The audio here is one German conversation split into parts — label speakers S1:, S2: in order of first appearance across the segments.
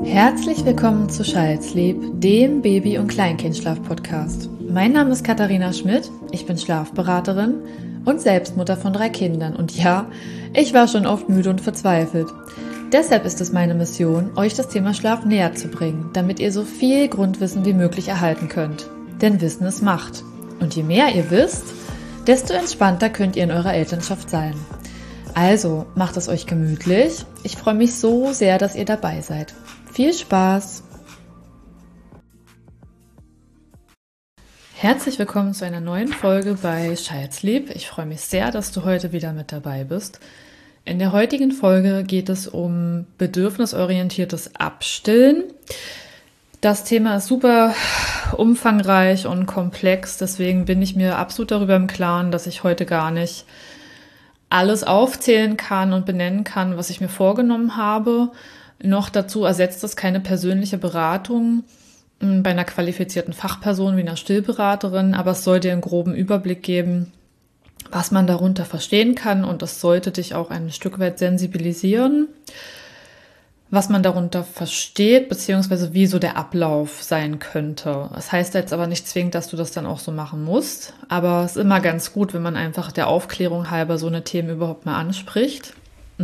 S1: Herzlich willkommen zu Schalzlieb, dem Baby- und Kleinkindschlaf-Podcast. Mein Name ist Katharina Schmidt, ich bin Schlafberaterin und Selbstmutter von 3 Kindern. Und ja, ich war schon oft müde und verzweifelt. Deshalb ist es meine Mission, euch das Thema Schlaf näher zu bringen, damit ihr so viel Grundwissen wie möglich erhalten könnt. Denn Wissen ist Macht. Und je mehr ihr wisst, desto entspannter könnt ihr in eurer Elternschaft sein. Also, macht es euch gemütlich. Ich freue mich so sehr, dass ihr dabei seid. Viel Spaß! Herzlich willkommen zu einer neuen Folge bei Schalzlieb. Ich freue mich sehr, dass du heute wieder mit dabei bist. In der heutigen Folge geht es um bedürfnisorientiertes Abstillen. Das Thema ist super umfangreich und komplex, deswegen bin ich mir absolut darüber im Klaren, dass ich heute gar nicht alles aufzählen kann und benennen kann, was ich mir vorgenommen habe. Noch dazu ersetzt es keine persönliche Beratung bei einer qualifizierten Fachperson wie einer Stillberaterin, aber es soll dir einen groben Überblick geben, was man darunter verstehen kann, und das sollte dich auch ein Stück weit sensibilisieren, was man darunter versteht, beziehungsweise wie so der Ablauf sein könnte. Das heißt jetzt aber nicht zwingend, dass du das dann auch so machen musst, aber es ist immer ganz gut, wenn man einfach der Aufklärung halber so eine Themen überhaupt mal anspricht.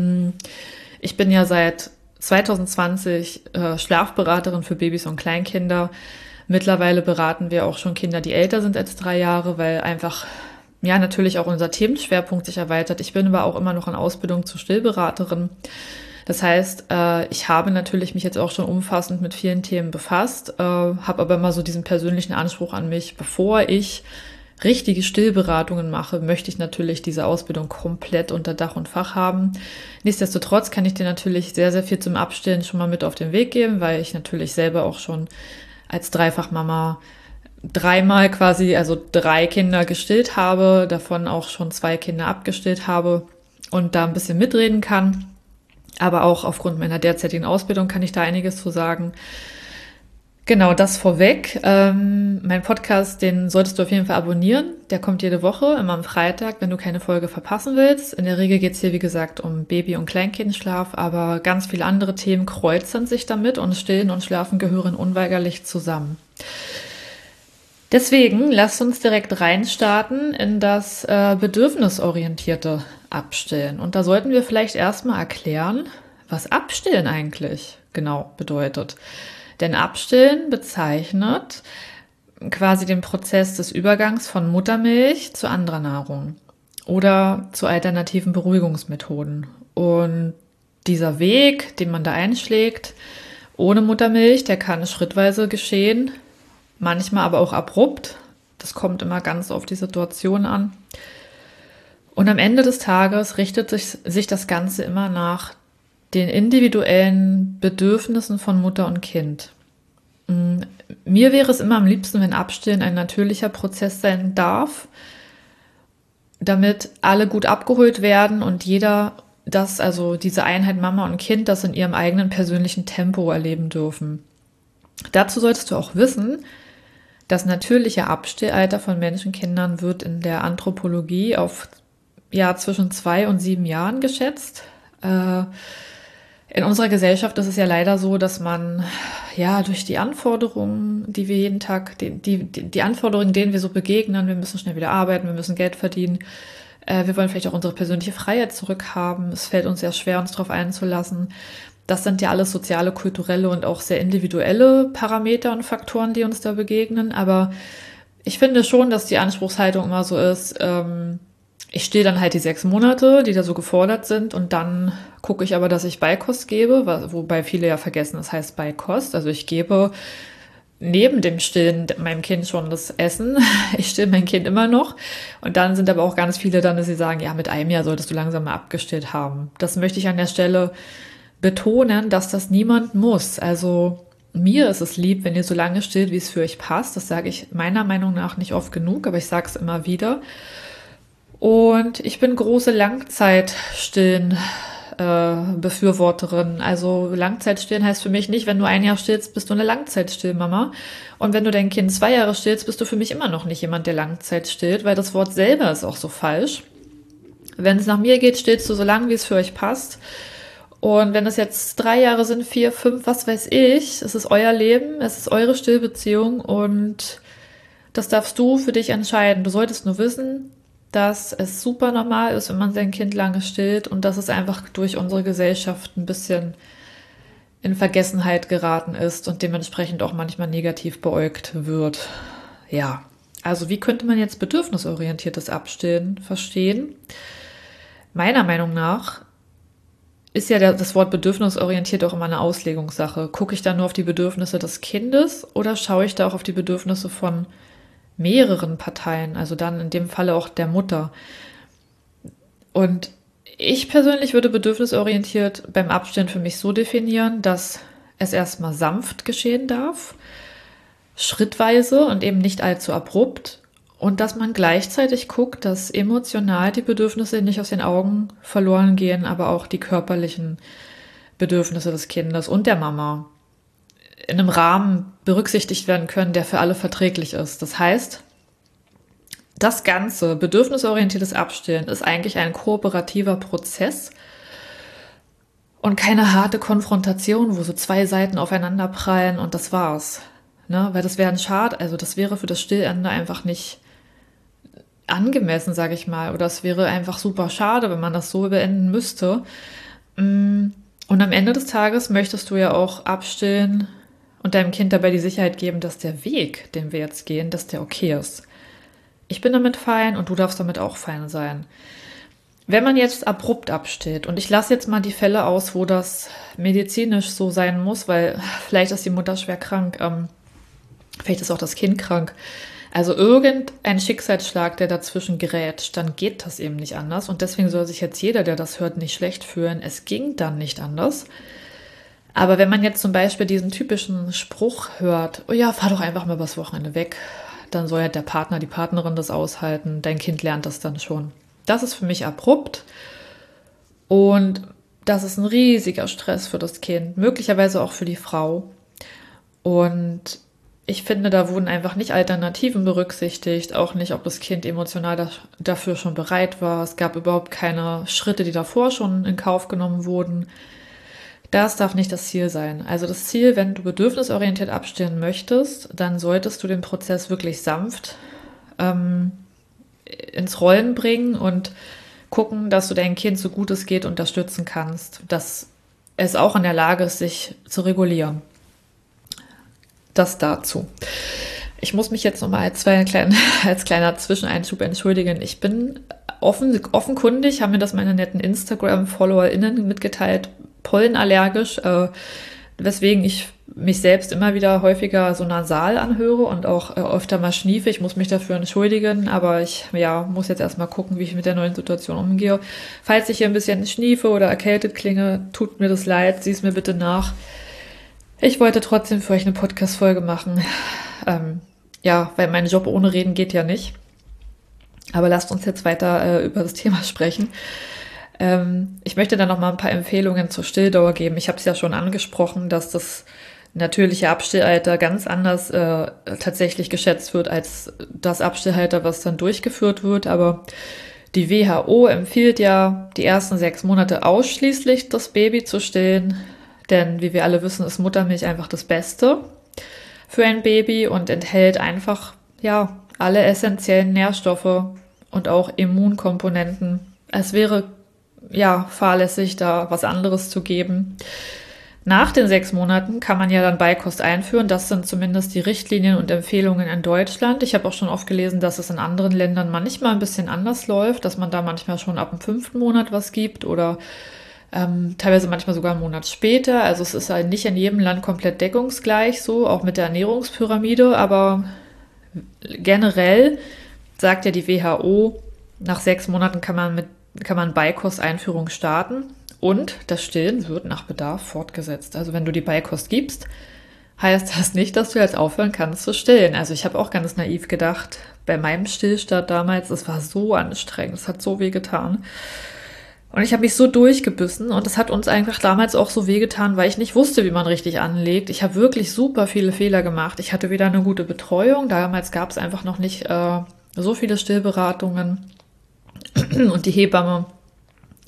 S1: Ich bin ja seit 2020 Schlafberaterin für Babys und Kleinkinder. Mittlerweile beraten wir auch schon Kinder, die älter sind als 3 Jahre, weil einfach ja natürlich auch unser Themenschwerpunkt sich erweitert. Ich bin aber auch immer noch in Ausbildung zur Stillberaterin. Das heißt, ich habe natürlich mich jetzt auch schon umfassend mit vielen Themen befasst, habe aber immer so diesen persönlichen Anspruch an mich, bevor ich richtige Stillberatungen mache, möchte ich natürlich diese Ausbildung komplett unter Dach und Fach haben. Nichtsdestotrotz kann ich dir natürlich sehr, sehr viel zum Abstillen schon mal mit auf den Weg geben, weil ich natürlich selber auch schon als Dreifachmama 3-mal quasi, also 3 Kinder gestillt habe, davon auch schon 2 Kinder abgestillt habe und da ein bisschen mitreden kann. Aber auch aufgrund meiner derzeitigen Ausbildung kann ich da einiges zu sagen. Genau, das vorweg. Mein Podcast, den solltest du auf jeden Fall abonnieren. Der kommt jede Woche, immer am Freitag, wenn du keine Folge verpassen willst. In der Regel geht es hier, wie gesagt, um Baby- und Kleinkindschlaf, aber ganz viele andere Themen kreuzen sich damit und Stillen und Schlafen gehören unweigerlich zusammen. Deswegen lasst uns direkt reinstarten in das bedürfnisorientierte Abstillen. Und da sollten wir vielleicht erstmal erklären, was Abstillen eigentlich genau bedeutet. Denn Abstillen bezeichnet quasi den Prozess des Übergangs von Muttermilch zu anderer Nahrung oder zu alternativen Beruhigungsmethoden. Und dieser Weg, den man da einschlägt, ohne Muttermilch, der kann schrittweise geschehen, manchmal aber auch abrupt. Das kommt immer ganz auf die Situation an. Und am Ende des Tages richtet sich das Ganze immer nach den individuellen Bedürfnissen von Mutter und Kind. Mir wäre es immer am liebsten, wenn Abstillen ein natürlicher Prozess sein darf, damit alle gut abgeholt werden und jeder also diese Einheit Mama und Kind, das in ihrem eigenen persönlichen Tempo erleben dürfen. Dazu solltest du auch wissen, das natürliche Abstillalter von Menschenkindern wird in der Anthropologie auf zwischen 2 und 7 Jahren geschätzt. In unserer Gesellschaft ist es ja leider so, dass man durch die Anforderungen, die wir jeden Tag, die Anforderungen, denen wir so begegnen, wir müssen schnell wieder arbeiten, wir müssen Geld verdienen, wir wollen vielleicht auch unsere persönliche Freiheit zurückhaben. Es fällt uns sehr schwer, uns darauf einzulassen. Das sind ja alles soziale, kulturelle und auch sehr individuelle Parameter und Faktoren, die uns da begegnen. Aber ich finde schon, dass die Anspruchshaltung immer so ist, ich stehe dann halt die 6 Monate, die da so gefordert sind, und dann gucke ich aber, dass ich Beikost gebe, wobei viele ja vergessen, das heißt Beikost. Also ich gebe neben dem Stillen meinem Kind schon das Essen. Ich stille mein Kind immer noch. Und dann sind aber auch ganz viele dann, dass sie sagen, ja, mit einem Jahr solltest du langsam mal abgestillt haben. Das möchte ich an der Stelle betonen, dass das niemand muss. Also mir ist es lieb, wenn ihr so lange stillt, wie es für euch passt. Das sage ich meiner Meinung nach nicht oft genug, aber ich sage es immer wieder. Und ich bin große Langzeitstillen Befürworterin. Also Langzeitstillen heißt für mich nicht, wenn du 1 Jahr stillst, bist du eine Langzeitstillmama. Und wenn du dein Kind 2 Jahre stillst, bist du für mich immer noch nicht jemand, der Langzeit stillt, weil das Wort selber ist auch so falsch. Wenn es nach mir geht, stillst du so lange, wie es für euch passt. Und wenn es jetzt 3 Jahre sind, 4, 5, was weiß ich, es ist euer Leben, es ist eure Stillbeziehung und das darfst du für dich entscheiden. Du solltest nur wissen, dass es super normal ist, wenn man sein Kind lange stillt und dass es einfach durch unsere Gesellschaft ein bisschen in Vergessenheit geraten ist und dementsprechend auch manchmal negativ beäugt wird. Ja, also wie könnte man jetzt bedürfnisorientiertes Abstillen verstehen? Meiner Meinung nach ist ja das Wort bedürfnisorientiert auch immer eine Auslegungssache. Gucke ich da nur auf die Bedürfnisse des Kindes oder schaue ich da auch auf die Bedürfnisse von mehreren Parteien, also dann in dem Falle auch der Mutter? Und ich persönlich würde bedürfnisorientiert beim Abstillen für mich so definieren, dass es erstmal sanft geschehen darf, schrittweise und eben nicht allzu abrupt und dass man gleichzeitig guckt, dass emotional die Bedürfnisse nicht aus den Augen verloren gehen, aber auch die körperlichen Bedürfnisse des Kindes und der Mama in einem Rahmen berücksichtigt werden können, der für alle verträglich ist. Das heißt, das ganze bedürfnisorientiertes Abstillen ist eigentlich ein kooperativer Prozess und keine harte Konfrontation, wo so 2 Seiten aufeinander prallen und das war's. Ne? Weil das wäre ein Schad, also das wäre für das Stillende einfach nicht angemessen, sage ich mal. Oder es wäre einfach super schade, wenn man das so beenden müsste. Und am Ende des Tages möchtest du ja auch abstillen und deinem Kind dabei die Sicherheit geben, dass der Weg, den wir jetzt gehen, dass der okay ist. Ich bin damit fein und du darfst damit auch fein sein. Wenn man jetzt abrupt abstillt, und ich lasse jetzt mal die Fälle aus, wo das medizinisch so sein muss, weil vielleicht ist die Mutter schwer krank, vielleicht ist auch das Kind krank. Also irgendein Schicksalsschlag, der dazwischen gerät, dann geht das eben nicht anders. Und deswegen soll sich jetzt jeder, der das hört, nicht schlecht fühlen. Es ging dann nicht anders. Aber wenn man jetzt zum Beispiel diesen typischen Spruch hört, oh ja, fahr doch einfach mal übers Wochenende weg, dann soll ja der Partner, die Partnerin das aushalten, dein Kind lernt das dann schon. Das ist für mich abrupt und das ist ein riesiger Stress für das Kind, möglicherweise auch für die Frau. Und ich finde, da wurden einfach nicht Alternativen berücksichtigt, auch nicht, ob das Kind emotional dafür schon bereit war. Es gab überhaupt keine Schritte, die davor schon in Kauf genommen wurden. Das darf nicht das Ziel sein. Also das Ziel, wenn du bedürfnisorientiert abstillen möchtest, dann solltest du den Prozess wirklich sanft ins Rollen bringen und gucken, dass du dein Kind so gut es geht unterstützen kannst, dass es auch in der Lage ist, sich zu regulieren. Das dazu. Ich muss mich jetzt nochmal als kleiner Zwischeneinschub entschuldigen. Ich bin offenkundig, haben mir das meine netten Instagram-FollowerInnen mitgeteilt, pollenallergisch, weswegen ich mich selbst immer wieder häufiger so nasal anhöre und auch öfter mal schniefe. Ich muss mich dafür entschuldigen, aber ich muss jetzt erstmal gucken, wie ich mit der neuen Situation umgehe. Falls ich hier ein bisschen schniefe oder erkältet klinge, tut mir das leid, sieh es mir bitte nach. Ich wollte trotzdem für euch eine Podcast-Folge machen. Weil mein Job ohne Reden geht ja nicht. Aber lasst uns jetzt weiter über das Thema sprechen. Ich möchte dann noch mal ein paar Empfehlungen zur Stilldauer geben. Ich habe es ja schon angesprochen, dass das natürliche Abstillalter ganz anders tatsächlich geschätzt wird als das Abstillhalter, was dann durchgeführt wird. Aber die WHO empfiehlt ja, die ersten 6 Monate ausschließlich das Baby zu stillen. Denn wie wir alle wissen, ist Muttermilch einfach das Beste für ein Baby und enthält einfach alle essentiellen Nährstoffe und auch Immunkomponenten. Es wäre fahrlässig, da was anderes zu geben. Nach den 6 Monaten kann man ja dann Beikost einführen. Das sind zumindest die Richtlinien und Empfehlungen in Deutschland. Ich habe auch schon oft gelesen, dass es in anderen Ländern manchmal ein bisschen anders läuft, dass man da manchmal schon ab dem 5. Monat was gibt oder teilweise manchmal sogar einen Monat später. Also es ist halt nicht in jedem Land komplett deckungsgleich so, auch mit der Ernährungspyramide, aber generell sagt ja die WHO, nach 6 Monaten kann man Beikosteinführung starten und das Stillen wird nach Bedarf fortgesetzt. Also wenn du die Beikost gibst, heißt das nicht, dass du jetzt aufhören kannst zu stillen. Also ich habe auch ganz naiv gedacht, bei meinem Stillstart damals, es war so anstrengend, es hat so weh getan. Und ich habe mich so durchgebissen und es hat uns einfach damals auch so wehgetan, weil ich nicht wusste, wie man richtig anlegt. Ich habe wirklich super viele Fehler gemacht. Ich hatte weder eine gute Betreuung, damals gab es einfach noch nicht so viele Stillberatungen und die Hebamme,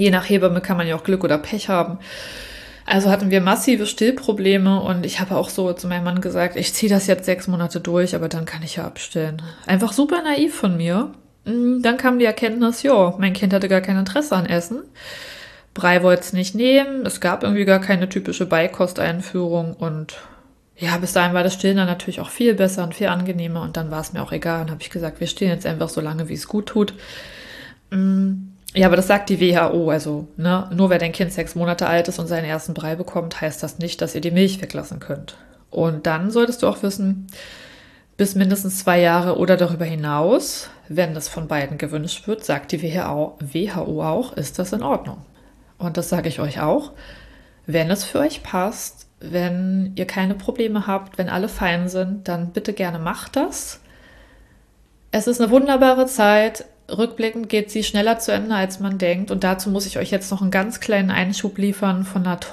S1: Je nach Hebamme kann man ja auch Glück oder Pech haben. Also hatten wir massive Stillprobleme und ich habe auch so zu meinem Mann gesagt, ich ziehe das jetzt 6 Monate durch, aber dann kann ich ja abstillen. Einfach super naiv von mir. Dann kam die Erkenntnis, ja, mein Kind hatte gar kein Interesse an Essen. Brei wollte es nicht nehmen, es gab irgendwie gar keine typische Beikosteinführung und ja, bis dahin war das Stillen dann natürlich auch viel besser und viel angenehmer und dann war es mir auch egal. Dann habe ich gesagt, wir stillen jetzt einfach so lange, wie es gut tut. Ja, aber das sagt die WHO, also ne, nur weil dein Kind 6 Monate alt ist und seinen ersten Brei bekommt, heißt das nicht, dass ihr die Milch weglassen könnt. Und dann solltest du auch wissen, bis mindestens 2 Jahre oder darüber hinaus, wenn das von beiden gewünscht wird, sagt die WHO auch, ist das in Ordnung. Und das sage ich euch auch, wenn es für euch passt, wenn ihr keine Probleme habt, wenn alle fein sind, dann bitte gerne macht das. Es ist eine wunderbare Zeit. Rückblickend geht sie schneller zu Ende, als man denkt. Und dazu muss ich euch jetzt noch einen ganz kleinen Einschub liefern von eine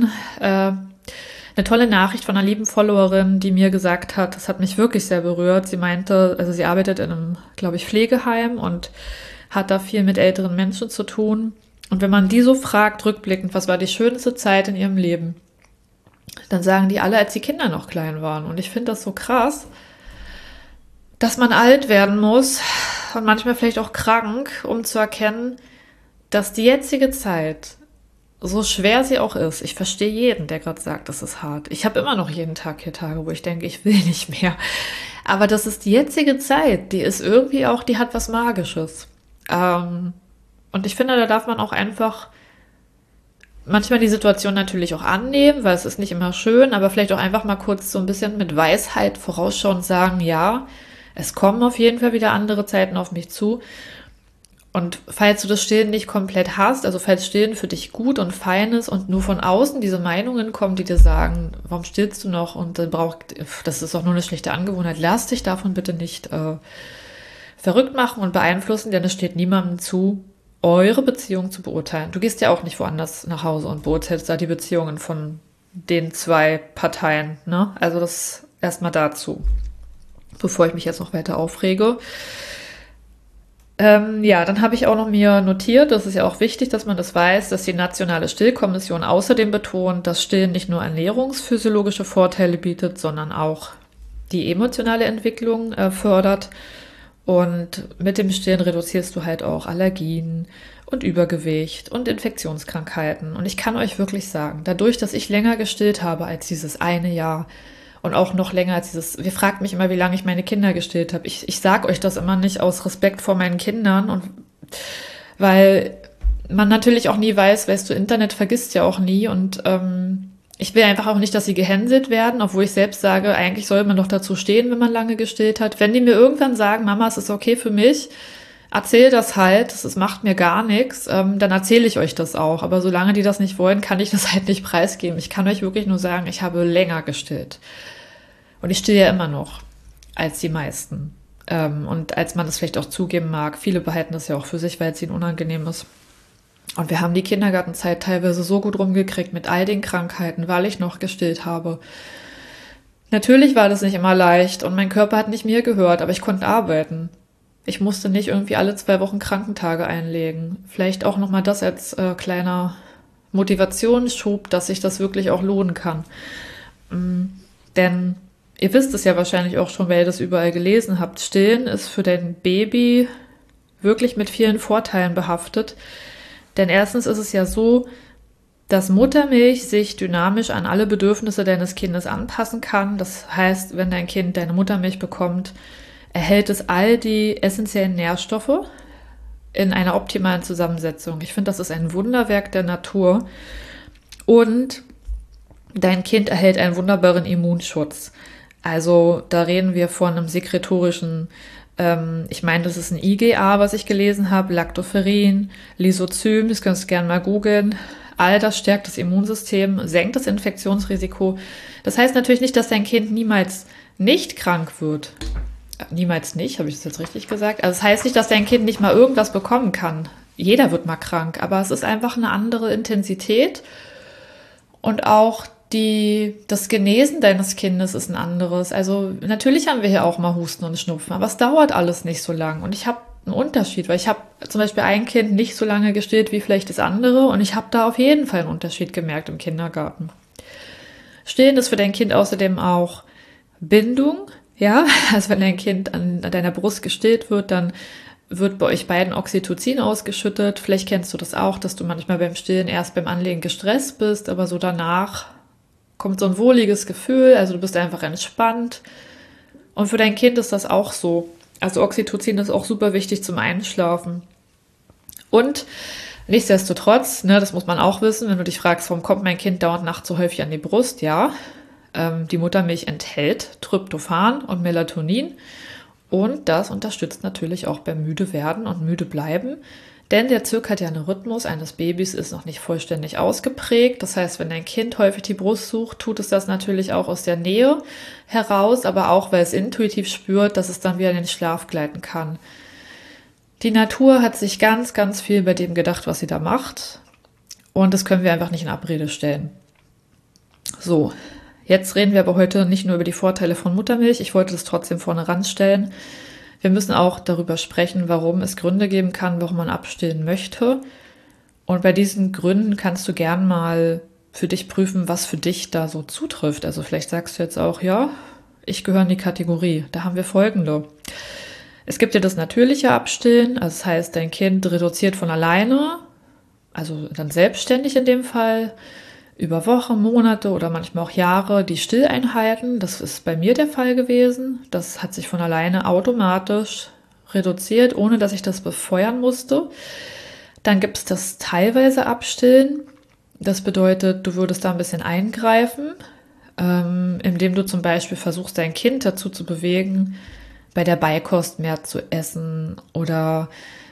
S1: tolle Nachricht von einer lieben Followerin, die mir gesagt hat, das hat mich wirklich sehr berührt. Sie meinte, also sie arbeitet in einem, glaube ich, Pflegeheim und hat da viel mit älteren Menschen zu tun. Und wenn man die so fragt, rückblickend, was war die schönste Zeit in ihrem Leben, dann sagen die alle, als die Kinder noch klein waren. Und ich finde das so krass, dass man alt werden muss und manchmal vielleicht auch krank, um zu erkennen, dass die jetzige Zeit, so schwer sie auch ist, ich verstehe jeden, der gerade sagt, das ist hart. Ich habe immer noch jeden Tag hier Tage, wo ich denke, ich will nicht mehr. Aber das ist die jetzige Zeit, die ist irgendwie auch, die hat was Magisches. Und ich finde, da darf man auch einfach manchmal die Situation natürlich auch annehmen, weil es ist nicht immer schön, aber vielleicht auch einfach mal kurz so ein bisschen mit Weisheit vorausschauen und sagen, ja, es kommen auf jeden Fall wieder andere Zeiten auf mich zu. Und falls du das Stillen nicht komplett hast, also falls Stillen für dich gut und fein ist und nur von außen diese Meinungen kommen, die dir sagen, warum stillst du noch und dann das ist auch nur eine schlechte Angewohnheit, lass dich davon bitte nicht verrückt machen und beeinflussen, denn es steht niemandem zu, eure Beziehung zu beurteilen. Du gehst ja auch nicht woanders nach Hause und beurteilst da die Beziehungen von den 2 Parteien, ne? Also das erstmal dazu, bevor ich mich jetzt noch weiter aufrege. Ja, dann habe ich auch noch mir notiert, das ist ja auch wichtig, dass man das weiß, dass die Nationale Stillkommission außerdem betont, dass Stillen nicht nur ernährungsphysiologische Vorteile bietet, sondern auch die emotionale Entwicklung fördert. Und mit dem Stillen reduzierst du halt auch Allergien und Übergewicht und Infektionskrankheiten. Und ich kann euch wirklich sagen, dadurch, dass ich länger gestillt habe als dieses eine Jahr und auch noch länger als ihr fragt mich immer, wie lange ich meine Kinder gestillt habe. Ich sage euch das immer nicht aus Respekt vor meinen Kindern und weil man natürlich auch nie weiß, weißt du, Internet vergisst ja auch nie und ich will einfach auch nicht, dass sie gehänselt werden, obwohl ich selbst sage, eigentlich soll man doch dazu stehen, wenn man lange gestillt hat. Wenn die mir irgendwann sagen, Mama, es ist okay für mich, erzähl das halt, das macht mir gar nichts, dann erzähle ich euch das auch. Aber solange die das nicht wollen, kann ich das halt nicht preisgeben. Ich kann euch wirklich nur sagen, ich habe länger gestillt. Und ich stille ja immer noch, als die meisten. Und als man das vielleicht auch zugeben mag, viele behalten das ja auch für sich, weil es ihnen unangenehm ist. Und wir haben die Kindergartenzeit teilweise so gut rumgekriegt mit all den Krankheiten, weil ich noch gestillt habe. Natürlich war das nicht immer leicht und mein Körper hat nicht mir gehört, aber ich konnte arbeiten. Ich musste nicht irgendwie alle 2 Wochen Krankentage einlegen. Vielleicht auch nochmal das als kleiner Motivationsschub, dass sich das wirklich auch lohnen kann. Denn ihr wisst es ja wahrscheinlich auch schon, weil ihr das überall gelesen habt. Stillen ist für dein Baby wirklich mit vielen Vorteilen behaftet. Denn erstens ist es ja so, dass Muttermilch sich dynamisch an alle Bedürfnisse deines Kindes anpassen kann. Das heißt, wenn dein Kind deine Muttermilch bekommt, erhält es all die essentiellen Nährstoffe in einer optimalen Zusammensetzung. Ich finde, das ist ein Wunderwerk der Natur. Und dein Kind erhält einen wunderbaren Immunschutz. Also da reden wir von einem sekretorischen, ich meine, das ist ein IgA, was ich gelesen habe, Lactoferrin, Lysozym, das kannst du gerne mal googeln. All das stärkt das Immunsystem, senkt das Infektionsrisiko. Das heißt natürlich nicht, dass dein Kind niemals nicht krank wird. Niemals nicht, habe ich das jetzt richtig gesagt? Also das heißt nicht, dass dein Kind nicht mal irgendwas bekommen kann. Jeder wird mal krank, aber es ist einfach eine andere Intensität und auch das Genesen deines Kindes ist ein anderes. Also natürlich haben wir hier auch mal Husten und Schnupfen, aber es dauert alles nicht so lang. Und ich habe einen Unterschied, weil ich habe zum Beispiel ein Kind nicht so lange gestillt wie vielleicht das andere und ich habe da auf jeden Fall einen Unterschied gemerkt im Kindergarten. Stillen ist für dein Kind außerdem auch Bindung, ja, also wenn dein Kind an deiner Brust gestillt wird, dann wird bei euch beiden Oxytocin ausgeschüttet. Vielleicht kennst du das auch, dass du manchmal beim Stillen erst beim Anlegen gestresst bist, aber so danach kommt so ein wohliges Gefühl, also du bist einfach entspannt. Und für dein Kind ist das auch so. Also Oxytocin ist auch super wichtig zum Einschlafen. Und nichtsdestotrotz, ne, das muss man auch wissen, wenn du dich fragst, warum kommt mein Kind dauernd nachts so häufig an die Brust? Ja, die Muttermilch enthält Tryptophan und Melatonin. Und das unterstützt natürlich auch beim müde werden und müde bleiben. Denn der zirkadiane Rhythmus eines Babys ist noch nicht vollständig ausgeprägt. Das heißt, wenn dein Kind häufig die Brust sucht, tut es das natürlich auch aus der Nähe heraus, aber auch, weil es intuitiv spürt, dass es dann wieder in den Schlaf gleiten kann. Die Natur hat sich ganz, ganz viel bei dem gedacht, was sie da macht. Und das können wir einfach nicht in Abrede stellen. So, jetzt reden wir aber heute nicht nur über die Vorteile von Muttermilch. Ich wollte das trotzdem vorne ranstellen. Wir müssen auch darüber sprechen, warum es Gründe geben kann, warum man abstillen möchte. Und bei diesen Gründen kannst du gern mal für dich prüfen, was für dich da so zutrifft. Also vielleicht sagst du jetzt auch, ja, ich gehöre in die Kategorie. Da haben wir folgende. Es gibt ja das natürliche Abstillen, also das heißt, dein Kind reduziert von alleine, also dann selbstständig in dem Fall, über Wochen, Monate oder manchmal auch Jahre die Stilleinheiten. Das ist bei mir der Fall gewesen. Das hat sich von alleine automatisch reduziert, ohne dass ich das befeuern musste. Dann gibt es das teilweise Abstillen. Das bedeutet, du würdest da ein bisschen eingreifen, indem du zum Beispiel versuchst, dein Kind dazu zu bewegen, bei der Beikost mehr zu essen oder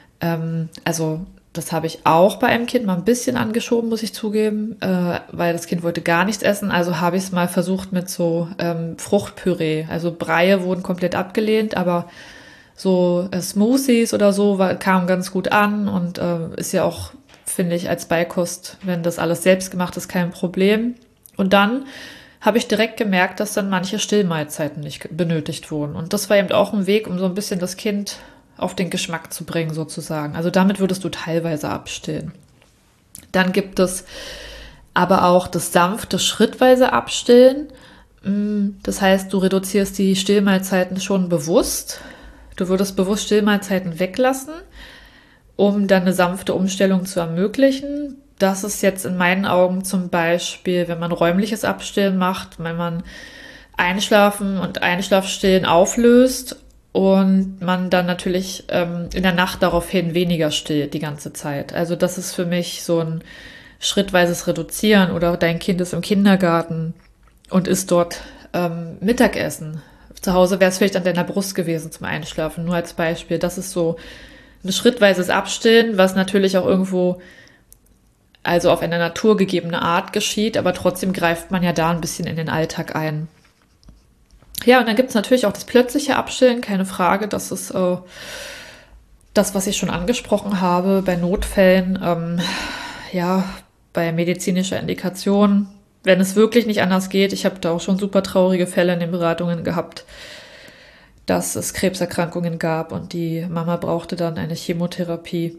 S1: also das habe ich auch bei einem Kind mal ein bisschen angeschoben, muss ich zugeben, weil das Kind wollte gar nichts essen. Also habe ich es mal versucht mit so Fruchtpüree. Also Breie wurden komplett abgelehnt, aber so Smoothies oder so kamen ganz gut an und ist ja auch, finde ich, als Beikost, wenn das alles selbst gemacht ist, kein Problem. Und dann habe ich direkt gemerkt, dass dann manche Stillmahlzeiten nicht benötigt wurden. Und das war eben auch ein Weg, um so ein bisschen das Kind auf den Geschmack zu bringen sozusagen. Also damit würdest du teilweise abstillen. Dann gibt es aber auch das sanfte, schrittweise Abstillen. Das heißt, du reduzierst die Stillmahlzeiten schon bewusst. Du würdest bewusst Stillmahlzeiten weglassen, um dann eine sanfte Umstellung zu ermöglichen. Das ist jetzt in meinen Augen zum Beispiel, wenn man räumliches Abstillen macht, wenn man Einschlafen und Einschlafstillen auflöst und man dann natürlich in der Nacht daraufhin weniger stillt die ganze Zeit. Also das ist für mich so ein schrittweises Reduzieren oder dein Kind ist im Kindergarten und isst dort Mittagessen. Zu Hause wäre es vielleicht an deiner Brust gewesen zum Einschlafen, nur als Beispiel. Das ist so ein schrittweises Abstillen, was natürlich auch irgendwo also auf eine naturgegebene Art geschieht, aber trotzdem greift man ja da ein bisschen in den Alltag ein. Ja, und dann gibt es natürlich auch das plötzliche Abstillen, keine Frage. Das ist das, was ich schon angesprochen habe, bei Notfällen, ja, bei medizinischer Indikation, wenn es wirklich nicht anders geht. Ich habe da auch schon super traurige Fälle in den Beratungen gehabt, dass es Krebserkrankungen gab und die Mama brauchte dann eine Chemotherapie.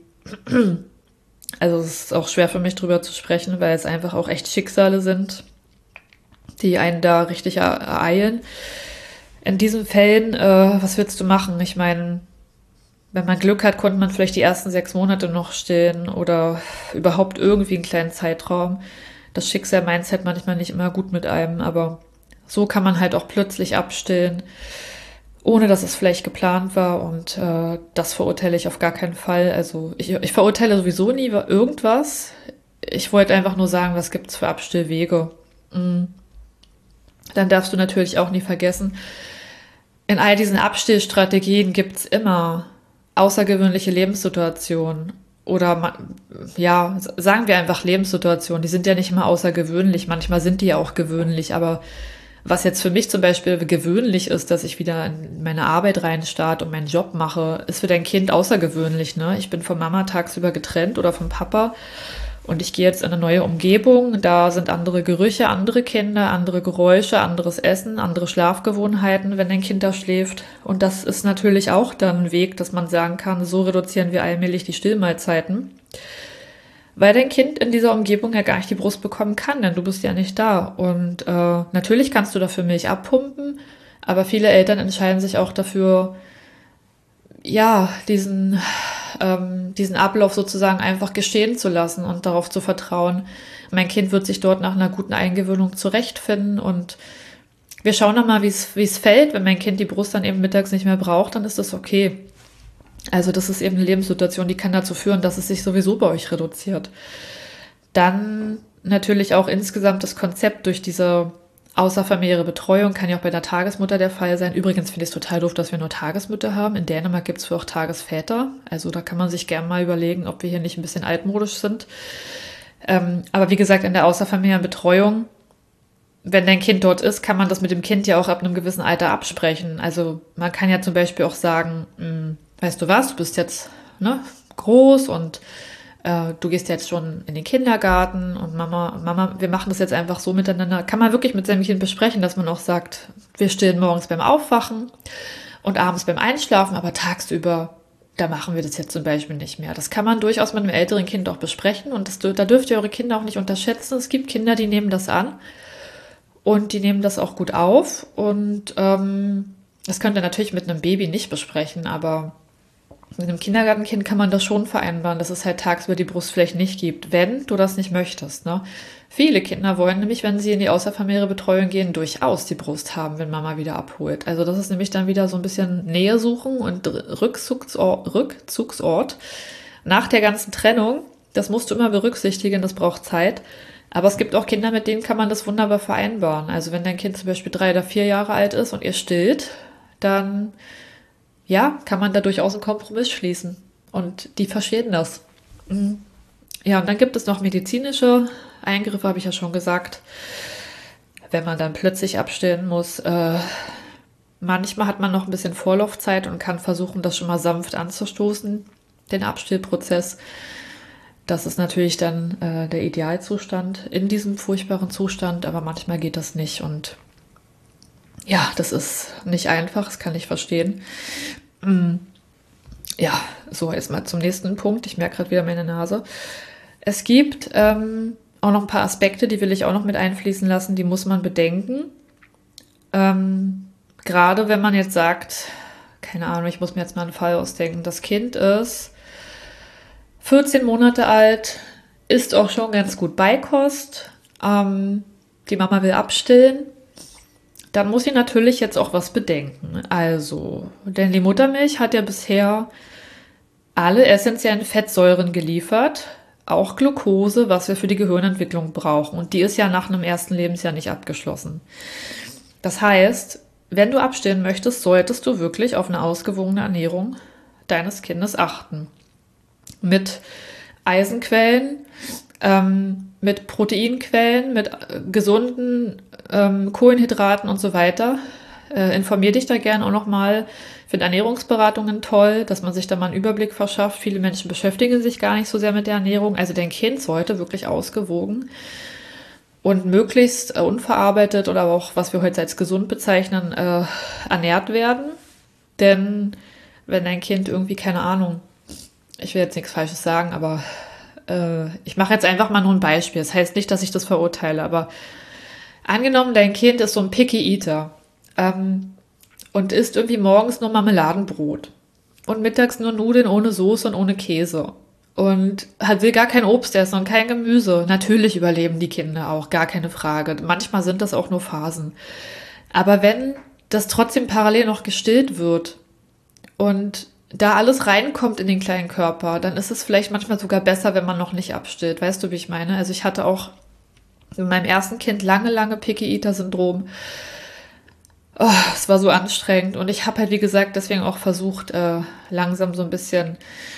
S1: Also es ist auch schwer für mich drüber zu sprechen, weil es einfach auch echt Schicksale sind, die einen da richtig ereilen. In diesen Fällen, was willst du machen? Ich meine, wenn man Glück hat, konnte man vielleicht die ersten 6 Monate noch stillen oder überhaupt irgendwie einen kleinen Zeitraum. Das Schicksal meint es halt manchmal nicht immer gut mit einem, aber so kann man halt auch plötzlich abstillen, ohne dass es vielleicht geplant war und das verurteile ich auf gar keinen Fall. Also ich verurteile sowieso nie irgendwas. Ich wollte einfach nur sagen, was gibt es für Abstillwege. Dann darfst du natürlich auch nie vergessen, in all diesen Abstillstrategien gibt es immer außergewöhnliche Lebenssituationen oder ja, sagen wir einfach Lebenssituationen. Die sind ja nicht immer außergewöhnlich, manchmal sind die ja auch gewöhnlich, aber was jetzt für mich zum Beispiel gewöhnlich ist, dass ich wieder in meine Arbeit reinstarte und meinen Job mache, ist für dein Kind außergewöhnlich, ne? Ich bin von Mama tagsüber getrennt oder vom Papa und ich gehe jetzt in eine neue Umgebung, da sind andere Gerüche, andere Kinder, andere Geräusche, anderes Essen, andere Schlafgewohnheiten, wenn ein Kind da schläft. Und das ist natürlich auch dann ein Weg, dass man sagen kann, so reduzieren wir allmählich die Stillmahlzeiten. Weil dein Kind in dieser Umgebung ja gar nicht die Brust bekommen kann, denn du bist ja nicht da. Und natürlich kannst du dafür Milch abpumpen, aber viele Eltern entscheiden sich auch dafür, ja, diesen Ablauf sozusagen einfach geschehen zu lassen und darauf zu vertrauen. Mein Kind wird sich dort nach einer guten Eingewöhnung zurechtfinden und wir schauen dann mal, wie es fällt. Wenn mein Kind die Brust dann eben mittags nicht mehr braucht, dann ist das okay. Also das ist eben eine Lebenssituation, die kann dazu führen, dass es sich sowieso bei euch reduziert. Dann natürlich auch insgesamt das Konzept durch diese außerfamiliäre Betreuung, kann ja auch bei der Tagesmutter der Fall sein. Übrigens finde ich es total doof, dass wir nur Tagesmütter haben. In Dänemark gibt es auch Tagesväter. Also da kann man sich gerne mal überlegen, ob wir hier nicht ein bisschen altmodisch sind. Aber wie gesagt, in der außerfamiliären Betreuung, wenn dein Kind dort ist, kann man das mit dem Kind ja auch ab einem gewissen Alter absprechen. Also man kann ja zum Beispiel auch sagen, weißt du was, du bist jetzt groß und du gehst jetzt schon in den Kindergarten und Mama, wir machen das jetzt einfach so miteinander. Kann man wirklich mit seinem Kind besprechen, dass man auch sagt, wir stillen morgens beim Aufwachen und abends beim Einschlafen, aber tagsüber, da machen wir das jetzt zum Beispiel nicht mehr. Das kann man durchaus mit einem älteren Kind auch besprechen und da dürft ihr eure Kinder auch nicht unterschätzen. Es gibt Kinder, die nehmen das an und die nehmen das auch gut auf und das könnt ihr natürlich mit einem Baby nicht besprechen, aber mit einem Kindergartenkind kann man das schon vereinbaren, dass es halt tagsüber die Brust vielleicht nicht gibt, wenn du das nicht möchtest. Ne? Viele Kinder wollen nämlich, wenn sie in die außerfamiliäre Betreuung gehen, durchaus die Brust haben, wenn Mama wieder abholt. Also das ist nämlich dann wieder so ein bisschen Nähe suchen und Rückzugsort nach der ganzen Trennung. Das musst du immer berücksichtigen, das braucht Zeit. Aber es gibt auch Kinder, mit denen kann man das wunderbar vereinbaren. Also wenn dein Kind zum Beispiel 3 oder 4 Jahre alt ist und ihr stillt, dann kann man da durchaus einen Kompromiss schließen. Und die verstehen das. Ja, und dann gibt es noch medizinische Eingriffe, habe ich ja schon gesagt. Wenn man dann plötzlich abstillen muss. Manchmal hat man noch ein bisschen Vorlaufzeit und kann versuchen, das schon mal sanft anzustoßen, den Abstillprozess. Das ist natürlich dann der Idealzustand in diesem furchtbaren Zustand, aber manchmal geht das nicht und ja, das ist nicht einfach, das kann ich verstehen. Ja, so jetzt mal zum nächsten Punkt. Ich merke gerade wieder meine Nase. Es gibt auch noch ein paar Aspekte, die will ich auch noch mit einfließen lassen, die muss man bedenken. Gerade wenn man jetzt sagt, keine Ahnung, ich muss mir jetzt mal einen Fall ausdenken, das Kind ist 14 Monate alt, isst auch schon ganz gut Beikost, die Mama will abstillen, dann muss sie natürlich jetzt auch was bedenken. Also, denn die Muttermilch hat ja bisher alle essentiellen Fettsäuren geliefert, auch Glucose, was wir für die Gehirnentwicklung brauchen. Und die ist ja nach einem ersten Lebensjahr nicht abgeschlossen. Das heißt, wenn du abstillen möchtest, solltest du wirklich auf eine ausgewogene Ernährung deines Kindes achten. Mit Eisenquellen, mit Proteinquellen, mit gesunden Kohlenhydraten und so weiter. Informier dich da gerne auch nochmal. Ich finde Ernährungsberatungen toll, dass man sich da mal einen Überblick verschafft. Viele Menschen beschäftigen sich gar nicht so sehr mit der Ernährung. Also dein Kind sollte wirklich ausgewogen und möglichst unverarbeitet oder auch, was wir heute als gesund bezeichnen, ernährt werden. Denn wenn dein Kind irgendwie, keine Ahnung, ich will jetzt nichts Falsches sagen, aber ich mache jetzt einfach mal nur ein Beispiel. Das heißt nicht, dass ich das verurteile, aber angenommen, dein Kind ist so ein Picky Eater und isst irgendwie morgens nur Marmeladenbrot und mittags nur Nudeln ohne Soße und ohne Käse und will gar kein Obst essen und kein Gemüse. Natürlich überleben die Kinder auch, gar keine Frage. Manchmal sind das auch nur Phasen. Aber wenn das trotzdem parallel noch gestillt wird und da alles reinkommt in den kleinen Körper, dann ist es vielleicht manchmal sogar besser, wenn man noch nicht abstillt. Weißt du, wie ich meine? Also ich hatte auch mit meinem ersten Kind lange Picky-Eater-Syndrom. Oh, es war so anstrengend. Und ich habe halt, wie gesagt, deswegen auch versucht, langsam so ein bisschen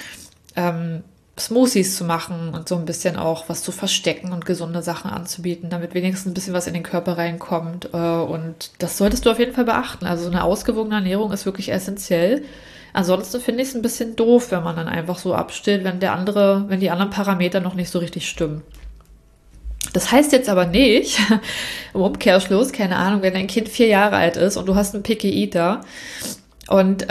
S1: Smoothies zu machen und so ein bisschen auch was zu verstecken und gesunde Sachen anzubieten, damit wenigstens ein bisschen was in den Körper reinkommt. Und das solltest du auf jeden Fall beachten. Also so eine ausgewogene Ernährung ist wirklich essentiell. Ansonsten finde ich es ein bisschen doof, wenn man dann einfach so abstillt, wenn die anderen Parameter noch nicht so richtig stimmen. Das heißt jetzt aber nicht, im Umkehrschluss, keine Ahnung, wenn dein Kind 4 Jahre alt ist und du hast einen Picky Eater und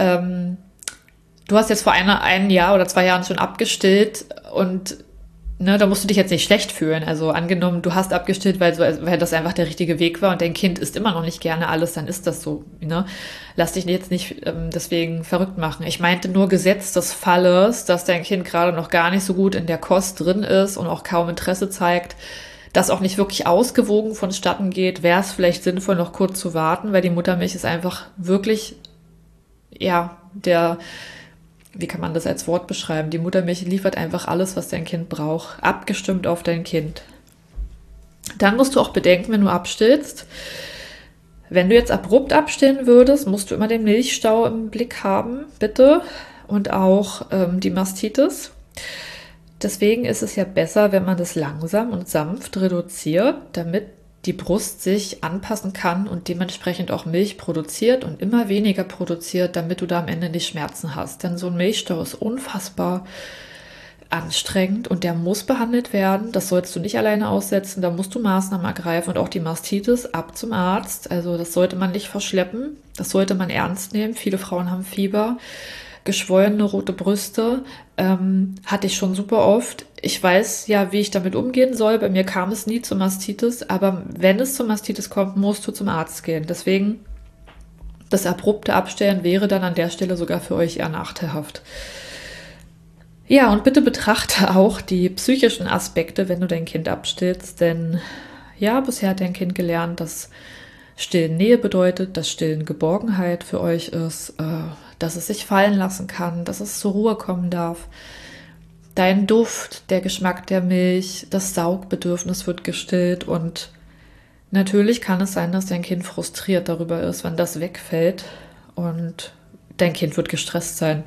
S1: du hast jetzt vor einem Jahr oder 2 Jahren schon abgestillt und ne, da musst du dich jetzt nicht schlecht fühlen. Also angenommen, du hast abgestillt, weil das einfach der richtige Weg war und dein Kind isst immer noch nicht gerne alles, dann ist das so. Ne? Lass dich jetzt nicht deswegen verrückt machen. Ich meinte nur Gesetz des Falles, dass dein Kind gerade noch gar nicht so gut in der Kost drin ist und auch kaum Interesse zeigt, das auch nicht wirklich ausgewogen vonstatten geht, wäre es vielleicht sinnvoll, noch kurz zu warten, weil die Muttermilch ist einfach wirklich, ja, wie kann man das als Wort beschreiben? Die Muttermilch liefert einfach alles, was dein Kind braucht, abgestimmt auf dein Kind. Dann musst du auch bedenken, wenn du abstillst, wenn du jetzt abrupt abstillen würdest, musst du immer den Milchstau im Blick haben, bitte, und auch die Mastitis. Deswegen ist es ja besser, wenn man das langsam und sanft reduziert, damit die Brust sich anpassen kann und dementsprechend auch Milch produziert und immer weniger produziert, damit du da am Ende nicht Schmerzen hast. Denn so ein Milchstau ist unfassbar anstrengend und der muss behandelt werden. Das sollst du nicht alleine aussetzen, da musst du Maßnahmen ergreifen und auch die Mastitis ab zum Arzt. Also das sollte man nicht verschleppen, das sollte man ernst nehmen. Viele Frauen haben Fieber. Geschwollene rote Brüste hatte ich schon super oft. Ich weiß ja, wie ich damit umgehen soll. Bei mir kam es nie zur Mastitis, aber wenn es zur Mastitis kommt, musst du zum Arzt gehen. Deswegen, das abrupte Abstellen wäre dann an der Stelle sogar für euch eher nachteilhaft. Ja, und bitte betrachte auch die psychischen Aspekte, wenn du dein Kind abstillst, denn ja, bisher hat dein Kind gelernt, dass Stillen Nähe bedeutet, dass Stillen Geborgenheit für euch ist, dass es sich fallen lassen kann, dass es zur Ruhe kommen darf. Dein Duft, der Geschmack der Milch, das Saugbedürfnis wird gestillt und natürlich kann es sein, dass dein Kind frustriert darüber ist, wenn das wegfällt und dein Kind wird gestresst sein.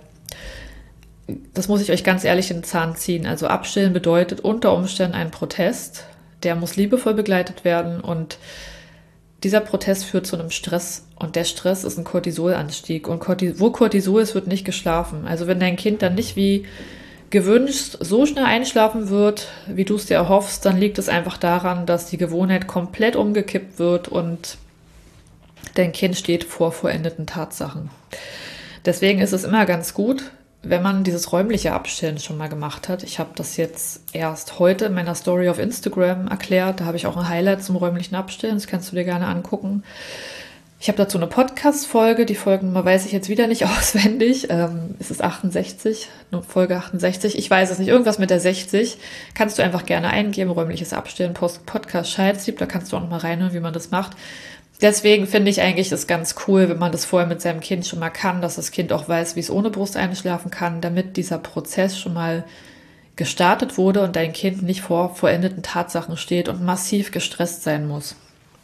S1: Das muss ich euch ganz ehrlich in den Zahn ziehen. Also abstillen bedeutet unter Umständen ein Protest, der muss liebevoll begleitet werden und dieser Protest führt zu einem Stress und der Stress ist ein Cortisolanstieg und wo Cortisol ist, wird nicht geschlafen. Also wenn dein Kind dann nicht wie gewünscht so schnell einschlafen wird, wie du es dir erhoffst, dann liegt es einfach daran, dass die Gewohnheit komplett umgekippt wird und dein Kind steht vor vollendeten Tatsachen. Deswegen ist es immer ganz gut, wenn man dieses räumliche Abstillen schon mal gemacht hat. Ich habe das jetzt erst heute in meiner Story auf Instagram erklärt. Da habe ich auch ein Highlight zum räumlichen Abstillen. Das kannst du dir gerne angucken. Ich habe dazu eine Podcast-Folge. Die Folgennummer weiß ich jetzt wieder nicht auswendig. Es ist 68, Folge 68. Ich weiß es nicht. Irgendwas mit der 60. Kannst du einfach gerne eingeben. Räumliches Abstillen, Podcast Scheidsieb. Da kannst du auch noch mal reinhören, wie man das macht. Deswegen finde ich eigentlich das ganz cool, wenn man das vorher mit seinem Kind schon mal kann, dass das Kind auch weiß, wie es ohne Brust einschlafen kann, damit dieser Prozess schon mal gestartet wurde und dein Kind nicht vor vollendeten Tatsachen steht und massiv gestresst sein muss.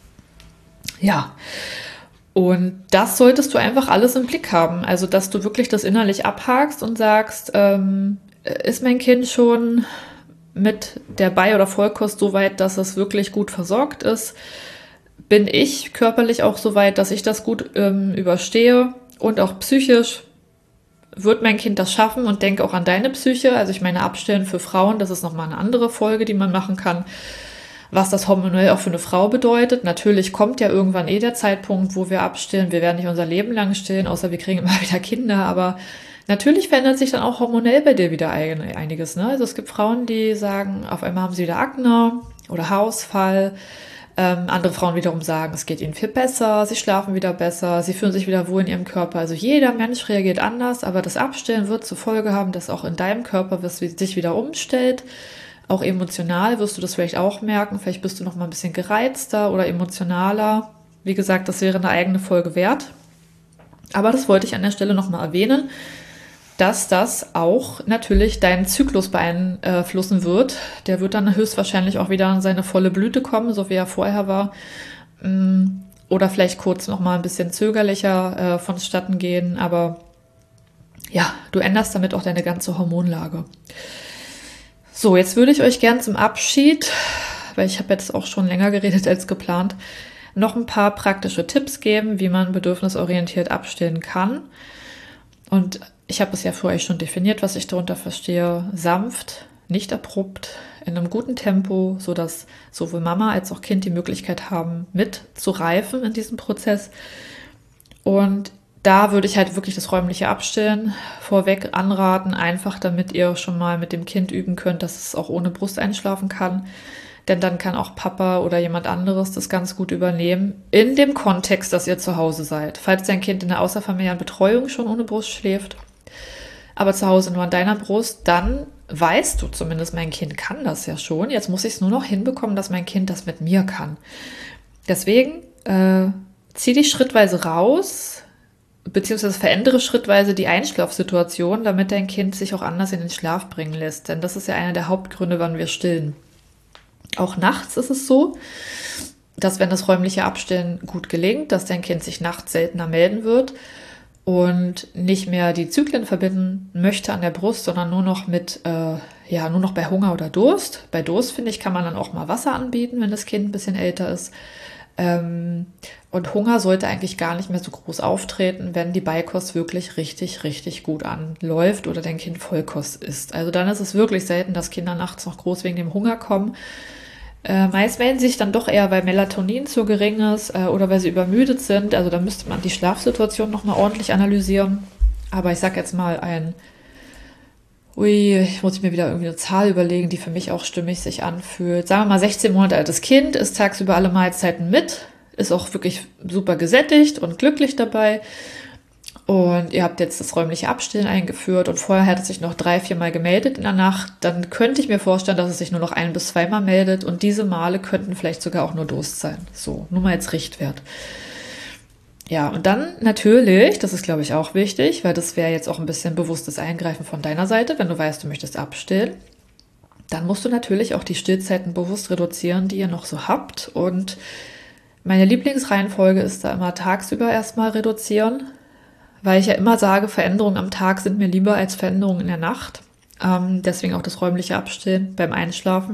S1: Ja, und das solltest du einfach alles im Blick haben. Also, dass du wirklich das innerlich abhakst und sagst, ist mein Kind schon mit der Bei- oder Vollkost so weit, dass es wirklich gut versorgt ist? Bin ich körperlich auch so weit, dass ich das gut überstehe und auch psychisch wird mein Kind das schaffen und denke auch an deine Psyche. Also ich meine, Abstillen für Frauen, das ist nochmal eine andere Folge, die man machen kann, was das hormonell auch für eine Frau bedeutet. Natürlich kommt ja irgendwann der Zeitpunkt, wo wir abstillen. Wir werden nicht unser Leben lang stillen, außer wir kriegen immer wieder Kinder, aber natürlich verändert sich dann auch hormonell bei dir wieder einiges. Ne? Also es gibt Frauen, die sagen, auf einmal haben sie wieder Akne oder Haarausfall. Andere Frauen wiederum sagen, es geht ihnen viel besser, sie schlafen wieder besser, sie fühlen sich wieder wohl in ihrem Körper. Also jeder Mensch reagiert anders, aber das Abstillen wird zur Folge haben, dass auch in deinem Körper sich wieder umstellt. Auch emotional wirst du das vielleicht auch merken. Vielleicht bist du noch mal ein bisschen gereizter oder emotionaler. Wie gesagt, das wäre eine eigene Folge wert. Aber das wollte ich an der Stelle noch mal erwähnen, dass das auch natürlich deinen Zyklus beeinflussen wird. Der wird dann höchstwahrscheinlich auch wieder an seine volle Blüte kommen, so wie er vorher war. Oder vielleicht kurz noch mal ein bisschen zögerlicher vonstatten gehen. Aber ja, du änderst damit auch deine ganze Hormonlage. So, jetzt würde ich euch gern zum Abschied, weil ich habe jetzt auch schon länger geredet als geplant, noch ein paar praktische Tipps geben, wie man bedürfnisorientiert abstillen kann. Und ich habe es ja für euch schon definiert, was ich darunter verstehe. Sanft, nicht abrupt, in einem guten Tempo, sodass sowohl Mama als auch Kind die Möglichkeit haben, mitzureifen in diesem Prozess. Und da würde ich halt wirklich das räumliche Abstillen vorweg anraten, einfach damit ihr schon mal mit dem Kind üben könnt, dass es auch ohne Brust einschlafen kann. Denn dann kann auch Papa oder jemand anderes das ganz gut übernehmen, in dem Kontext, dass ihr zu Hause seid. Falls dein Kind in der außerfamiliären Betreuung schon ohne Brust schläft, aber zu Hause nur an deiner Brust, dann weißt du zumindest, mein Kind kann das ja schon. Jetzt muss ich es nur noch hinbekommen, dass mein Kind das mit mir kann. Deswegen zieh dich schrittweise raus, beziehungsweise verändere schrittweise die Einschlafsituation, damit dein Kind sich auch anders in den Schlaf bringen lässt. Denn das ist ja einer der Hauptgründe, wann wir stillen. Auch nachts ist es so, dass wenn das räumliche Abstillen gut gelingt, dass dein Kind sich nachts seltener melden wird und nicht mehr die Zyklen verbinden möchte an der Brust, sondern nur noch nur noch bei Hunger oder Durst. Bei Durst, finde ich, kann man dann auch mal Wasser anbieten, wenn das Kind ein bisschen älter ist. Und Hunger sollte eigentlich gar nicht mehr so groß auftreten, wenn die Beikost wirklich richtig, richtig gut anläuft oder dein Kind Vollkost isst. Also dann ist es wirklich selten, dass Kinder nachts noch groß wegen dem Hunger kommen. Meist melden sie sich dann doch eher, weil Melatonin zu gering ist oder weil sie übermüdet sind. Also da müsste man die Schlafsituation nochmal ordentlich analysieren. Aber ich sag jetzt mal ich muss mir wieder irgendwie eine Zahl überlegen, die für mich auch stimmig sich anfühlt. Sagen wir mal 16 Monate altes Kind, isst tagsüber alle Mahlzeiten mit, ist auch wirklich super gesättigt und glücklich dabei. Und ihr habt jetzt das räumliche Abstillen eingeführt und vorher hat es sich noch 3-4 Mal gemeldet in der Nacht. Dann könnte ich mir vorstellen, dass es sich nur noch 1 bis 2 Mal meldet und diese Male könnten vielleicht sogar auch nur Durst sein. So, nur mal als Richtwert. Ja, und dann natürlich, das ist glaube ich auch wichtig, weil das wäre jetzt auch ein bisschen bewusstes Eingreifen von deiner Seite, wenn du weißt, du möchtest abstillen, dann musst du natürlich auch die Stillzeiten bewusst reduzieren, die ihr noch so habt. Und meine Lieblingsreihenfolge ist da immer tagsüber erstmal reduzieren, weil ich ja immer sage, Veränderungen am Tag sind mir lieber als Veränderungen in der Nacht. Deswegen auch das räumliche Abstillen beim Einschlafen.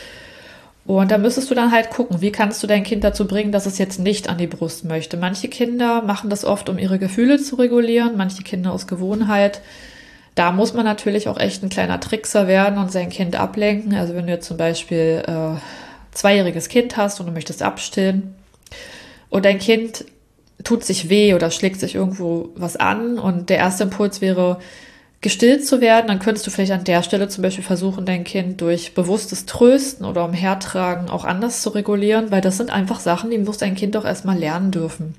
S1: Und da müsstest du dann halt gucken, wie kannst du dein Kind dazu bringen, dass es jetzt nicht an die Brust möchte. Manche Kinder machen das oft, um ihre Gefühle zu regulieren, manche Kinder aus Gewohnheit. Da muss man natürlich auch echt ein kleiner Trickser werden und sein Kind ablenken. Also wenn du jetzt zum Beispiel 2-jähriges Kind hast und du möchtest abstillen und dein Kind tut sich weh oder schlägt sich irgendwo was an und der erste Impuls wäre, gestillt zu werden, dann könntest du vielleicht an der Stelle zum Beispiel versuchen, dein Kind durch bewusstes Trösten oder Umhertragen auch anders zu regulieren, weil das sind einfach Sachen, die muss dein Kind auch erstmal lernen dürfen.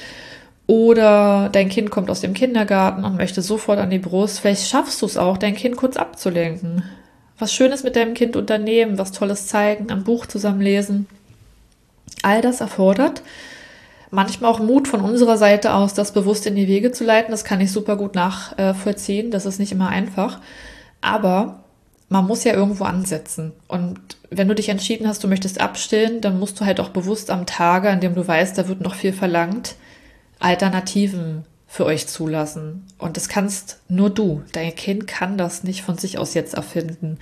S1: Oder dein Kind kommt aus dem Kindergarten und möchte sofort an die Brust. Vielleicht schaffst du es auch, dein Kind kurz abzulenken. Was Schönes mit deinem Kind unternehmen, was Tolles zeigen, ein Buch zusammen lesen. All das erfordert manchmal auch Mut von unserer Seite aus, das bewusst in die Wege zu leiten. Das kann ich super gut nachvollziehen. Das ist nicht immer einfach. Aber man muss ja irgendwo ansetzen. Und wenn du dich entschieden hast, du möchtest abstillen, dann musst du halt auch bewusst am Tage, an dem du weißt, da wird noch viel verlangt, Alternativen für euch zulassen. Und das kannst nur du. Dein Kind kann das nicht von sich aus jetzt erfinden.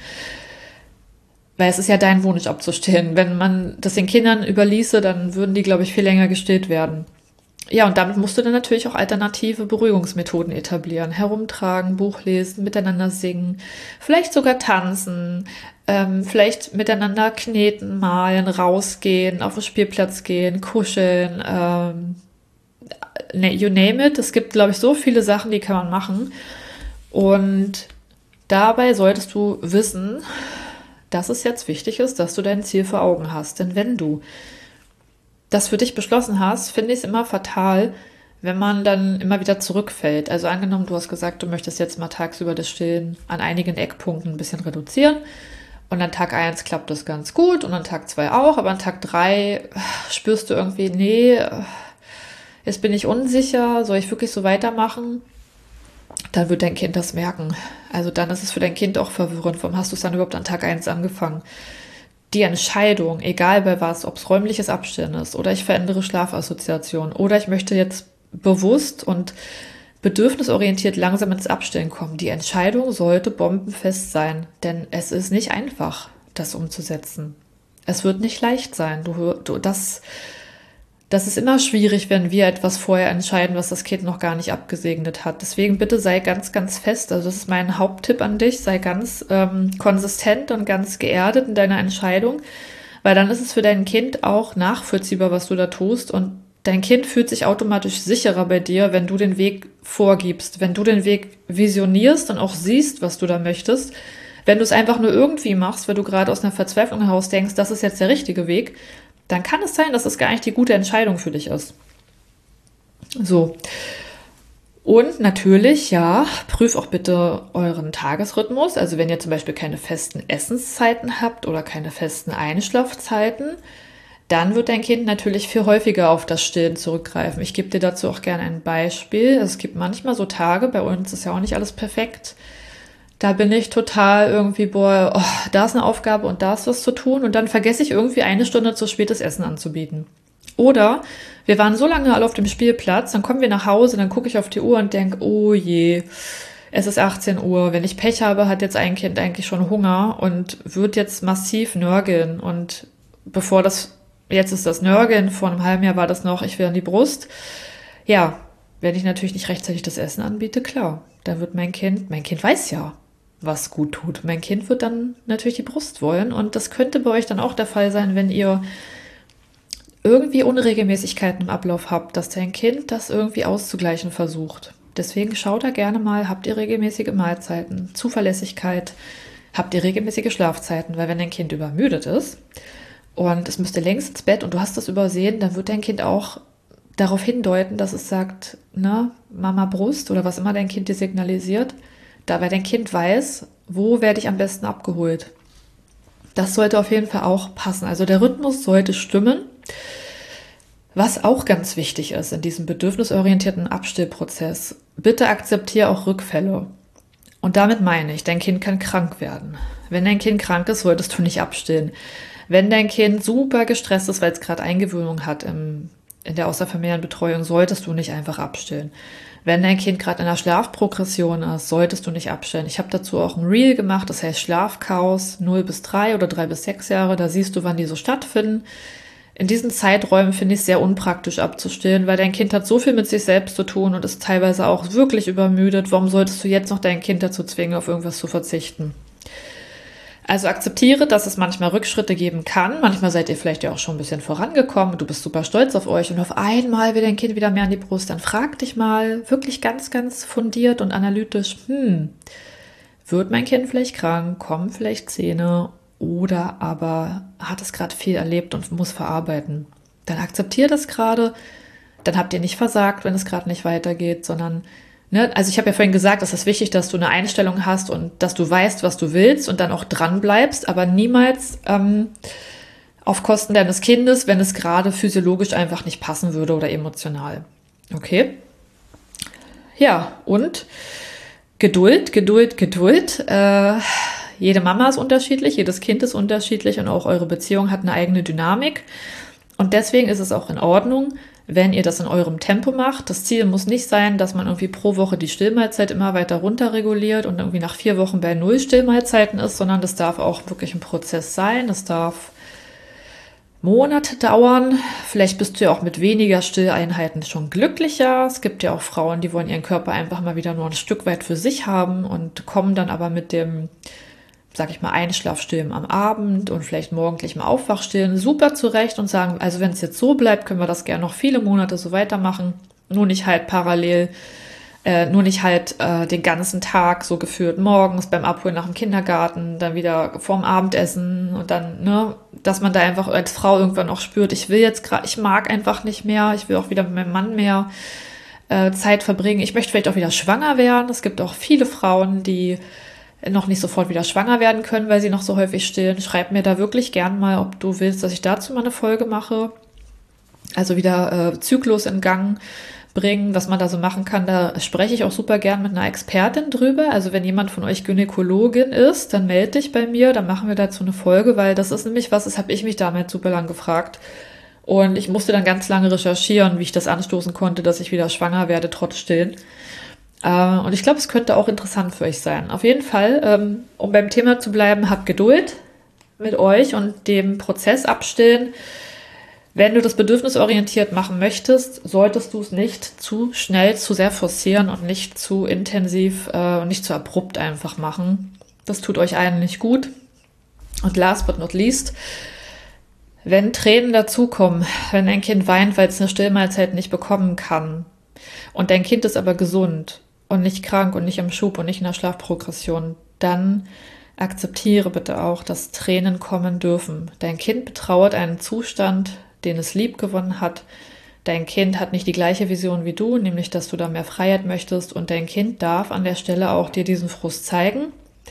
S1: Weil es ist ja dein Wunsch abzustillen. Wenn man das den Kindern überließe, dann würden die, glaube ich, viel länger gestillt werden. Ja, und damit musst du dann natürlich auch alternative Beruhigungsmethoden etablieren. Herumtragen, Buch lesen, miteinander singen, vielleicht sogar tanzen, vielleicht miteinander kneten, malen, rausgehen, auf den Spielplatz gehen, kuscheln, you name it. Es gibt, glaube ich, so viele Sachen, die kann man machen. Und dabei solltest du wissen, dass es jetzt wichtig ist, dass du dein Ziel vor Augen hast. Denn wenn du das für dich beschlossen hast, finde ich es immer fatal, wenn man dann immer wieder zurückfällt. Also angenommen, du hast gesagt, du möchtest jetzt mal tagsüber das Stillen an einigen Eckpunkten ein bisschen reduzieren. Und an Tag 1 klappt das ganz gut und an Tag 2 auch. Aber an Tag 3 spürst du irgendwie, nee, jetzt bin ich unsicher, soll ich wirklich so weitermachen? Dann wird dein Kind das merken. Also dann ist es für dein Kind auch verwirrend. Warum hast du es dann überhaupt an Tag 1 angefangen? Die Entscheidung, egal bei was, ob es räumliches Abstillen ist oder ich verändere Schlafassoziation oder ich möchte jetzt bewusst und bedürfnisorientiert langsam ins Abstillen kommen. Die Entscheidung sollte bombenfest sein, denn es ist nicht einfach, das umzusetzen. Es wird nicht leicht sein. Das ist immer schwierig, wenn wir etwas vorher entscheiden, was das Kind noch gar nicht abgesegnet hat. Deswegen bitte sei ganz, ganz fest. Also das ist mein Haupttipp an dich. Sei ganz konsistent und ganz geerdet in deiner Entscheidung, weil dann ist es für dein Kind auch nachvollziehbar, was du da tust. Und dein Kind fühlt sich automatisch sicherer bei dir, wenn du den Weg vorgibst, wenn du den Weg visionierst und auch siehst, was du da möchtest. Wenn du es einfach nur irgendwie machst, weil du gerade aus einer Verzweiflung heraus denkst, das ist jetzt der richtige Weg, dann kann es sein, dass es gar nicht die gute Entscheidung für dich ist. So. Und natürlich, ja, prüf auch bitte euren Tagesrhythmus. Also wenn ihr zum Beispiel keine festen Essenszeiten habt oder keine festen Einschlafzeiten, dann wird dein Kind natürlich viel häufiger auf das Stillen zurückgreifen. Ich gebe dir dazu auch gerne ein Beispiel. Es gibt manchmal so Tage, bei uns ist ja auch nicht alles perfekt. Da bin ich total irgendwie, boah, oh, da ist eine Aufgabe und da ist was zu tun. Und dann vergesse ich irgendwie eine Stunde zu spät das Essen anzubieten. Oder wir waren so lange alle auf dem Spielplatz, dann kommen wir nach Hause, dann gucke ich auf die Uhr und denke, oh je, es ist 18 Uhr. Wenn ich Pech habe, hat jetzt ein Kind eigentlich schon Hunger und wird jetzt massiv nörgeln. Und jetzt ist das Nörgeln, vor einem halben Jahr war das noch, ich will an die Brust. Ja, wenn ich natürlich nicht rechtzeitig das Essen anbiete, klar, dann wird mein Kind weiß ja, was gut tut. Mein Kind wird dann natürlich die Brust wollen und das könnte bei euch dann auch der Fall sein, wenn ihr irgendwie Unregelmäßigkeiten im Ablauf habt, dass dein Kind das irgendwie auszugleichen versucht. Deswegen schaut da gerne mal, habt ihr regelmäßige Mahlzeiten, Zuverlässigkeit, habt ihr regelmäßige Schlafzeiten, weil wenn dein Kind übermüdet ist und es müsste längst ins Bett und du hast das übersehen, dann wird dein Kind auch darauf hindeuten, dass es sagt, ne, Mama Brust oder was immer dein Kind dir signalisiert, dabei dein Kind weiß, wo werde ich am besten abgeholt. Das sollte auf jeden Fall auch passen. Also der Rhythmus sollte stimmen. Was auch ganz wichtig ist in diesem bedürfnisorientierten Abstillprozess, bitte akzeptiere auch Rückfälle. Und damit meine ich, dein Kind kann krank werden. Wenn dein Kind krank ist, solltest du nicht abstillen. Wenn dein Kind super gestresst ist, weil es gerade Eingewöhnung hat in der außerfamiliären Betreuung, solltest du nicht einfach abstillen. Wenn dein Kind gerade in einer Schlafprogression ist, solltest du nicht abstillen. Ich habe dazu auch ein Reel gemacht, das heißt Schlafchaos 0 bis 3 oder 3 bis 6 Jahre. Da siehst du, wann die so stattfinden. In diesen Zeiträumen finde ich es sehr unpraktisch abzustillen, weil dein Kind hat so viel mit sich selbst zu tun und ist teilweise auch wirklich übermüdet. Warum solltest du jetzt noch dein Kind dazu zwingen, auf irgendwas zu verzichten? Also akzeptiere, dass es manchmal Rückschritte geben kann. Manchmal seid ihr vielleicht ja auch schon ein bisschen vorangekommen. Du bist super stolz auf euch und auf einmal will dein Kind wieder mehr an die Brust. Dann frag dich mal wirklich ganz, ganz fundiert und analytisch, wird mein Kind vielleicht krank, kommen vielleicht Zähne oder aber hat es gerade viel erlebt und muss verarbeiten. Dann akzeptiere das gerade. Dann habt ihr nicht versagt, wenn es gerade nicht weitergeht, sondern also ich habe ja vorhin gesagt, es ist wichtig, dass du eine Einstellung hast und dass du weißt, was du willst und dann auch dran bleibst, aber niemals auf Kosten deines Kindes, wenn es gerade physiologisch einfach nicht passen würde oder emotional. Okay? Ja, und Geduld, Geduld, Geduld. Jede Mama ist unterschiedlich, jedes Kind ist unterschiedlich und auch eure Beziehung hat eine eigene Dynamik. Und deswegen ist es auch in Ordnung, wenn ihr das in eurem Tempo macht. Das Ziel muss nicht sein, dass man irgendwie pro Woche die Stillmahlzeit immer weiter runter reguliert und irgendwie nach 4 Wochen bei 0 Stillmahlzeiten ist, sondern das darf auch wirklich ein Prozess sein. Das darf Monate dauern. Vielleicht bist du ja auch mit weniger Stilleinheiten schon glücklicher. Es gibt ja auch Frauen, die wollen ihren Körper einfach mal wieder nur ein Stück weit für sich haben und kommen dann aber mit dem, sag ich mal, Einschlafstillen am Abend und vielleicht morgendlichem Aufwachstillen super zurecht und sagen, also wenn es jetzt so bleibt, können wir das gerne noch viele Monate so weitermachen. Nur nicht halt parallel, den ganzen Tag so geführt, morgens beim Abholen nach dem Kindergarten, dann wieder vorm Abendessen und dann, dass man da einfach als Frau irgendwann auch spürt, ich mag einfach nicht mehr, ich will auch wieder mit meinem Mann mehr Zeit verbringen. Ich möchte vielleicht auch wieder schwanger werden. Es gibt auch viele Frauen, die noch nicht sofort wieder schwanger werden können, weil sie noch so häufig stillen. Schreib mir da wirklich gern mal, ob du willst, dass ich dazu mal eine Folge mache. Also wieder Zyklus in Gang bringen, was man da so machen kann. Da spreche ich auch super gern mit einer Expertin drüber. Also wenn jemand von euch Gynäkologin ist, dann melde dich bei mir, dann machen wir dazu eine Folge, weil das ist nämlich das habe ich mich damals super lang gefragt. Und ich musste dann ganz lange recherchieren, wie ich das anstoßen konnte, dass ich wieder schwanger werde, trotz Stillen. Und ich glaube, es könnte auch interessant für euch sein. Auf jeden Fall, um beim Thema zu bleiben, habt Geduld mit euch und dem Prozess abstillen. Wenn du das bedürfnisorientiert machen möchtest, solltest du es nicht zu schnell, zu sehr forcieren und nicht zu intensiv und nicht zu abrupt einfach machen. Das tut euch allen nicht gut. Und last but not least, wenn Tränen dazukommen, wenn ein Kind weint, weil es eine Stillmahlzeit nicht bekommen kann und dein Kind ist aber gesund und nicht krank und nicht im Schub und nicht in der Schlafprogression, dann akzeptiere bitte auch, dass Tränen kommen dürfen. Dein Kind betrauert einen Zustand, den es lieb gewonnen hat. Dein Kind hat nicht die gleiche Vision wie du, nämlich dass du da mehr Freiheit möchtest, und dein Kind darf an der Stelle auch dir diesen Frust zeigen.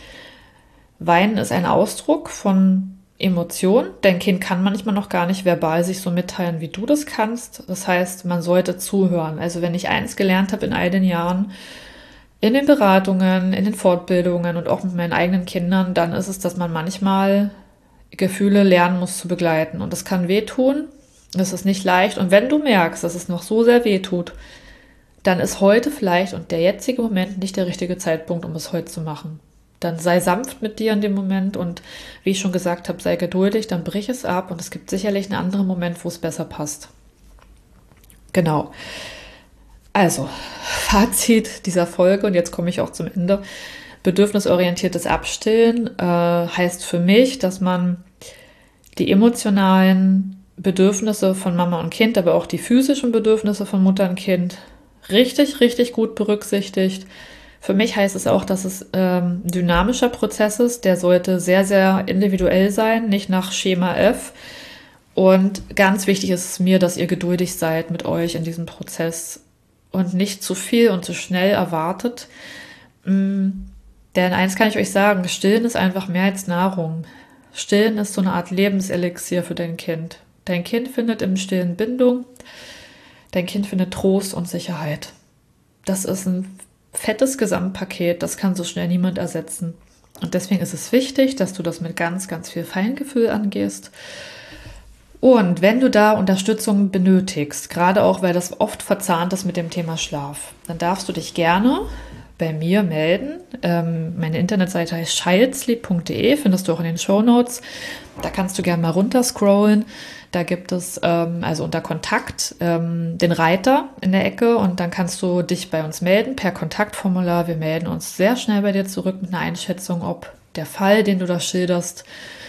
S1: Weinen ist ein Ausdruck von Emotion. Dein Kind kann manchmal noch gar nicht verbal sich so mitteilen, wie du das kannst. Das heißt, man sollte zuhören. Also wenn ich eins gelernt habe in all den Jahren, in den Beratungen, in den Fortbildungen und auch mit meinen eigenen Kindern, dann ist es, dass man manchmal Gefühle lernen muss zu begleiten. Und das kann wehtun, das ist nicht leicht. Und wenn du merkst, dass es noch so sehr wehtut, dann ist heute vielleicht und der jetzige Moment nicht der richtige Zeitpunkt, um es heute zu machen. Dann sei sanft mit dir in dem Moment und wie ich schon gesagt habe, sei geduldig, dann brich es ab und es gibt sicherlich einen anderen Moment, wo es besser passt. Genau. Also, Fazit dieser Folge, und jetzt komme ich auch zum Ende. Bedürfnisorientiertes Abstillen heißt für mich, dass man die emotionalen Bedürfnisse von Mama und Kind, aber auch die physischen Bedürfnisse von Mutter und Kind richtig, richtig gut berücksichtigt. Für mich heißt es auch, dass es dynamischer Prozess ist. Der sollte sehr, sehr individuell sein, nicht nach Schema F. Und ganz wichtig ist es mir, dass ihr geduldig seid mit euch in diesem Prozess und nicht zu viel und zu schnell erwartet. Denn eins kann ich euch sagen, Stillen ist einfach mehr als Nahrung. Stillen ist so eine Art Lebenselixier für dein Kind. Dein Kind findet im Stillen Bindung, dein Kind findet Trost und Sicherheit. Das ist ein fettes Gesamtpaket, das kann so schnell niemand ersetzen. Und deswegen ist es wichtig, dass du das mit ganz, ganz viel Feingefühl angehst. Und wenn du da Unterstützung benötigst, gerade auch, weil das oft verzahnt ist mit dem Thema Schlaf, dann darfst du dich gerne bei mir melden. Meine Internetseite heißt childsleep.de, findest du auch in den Shownotes. Da kannst du gerne mal runterscrollen. Da gibt es also unter Kontakt den Reiter in der Ecke und dann kannst du dich bei uns melden per Kontaktformular. Wir melden uns sehr schnell bei dir zurück mit einer Einschätzung, ob der Fall, den du da schilderst,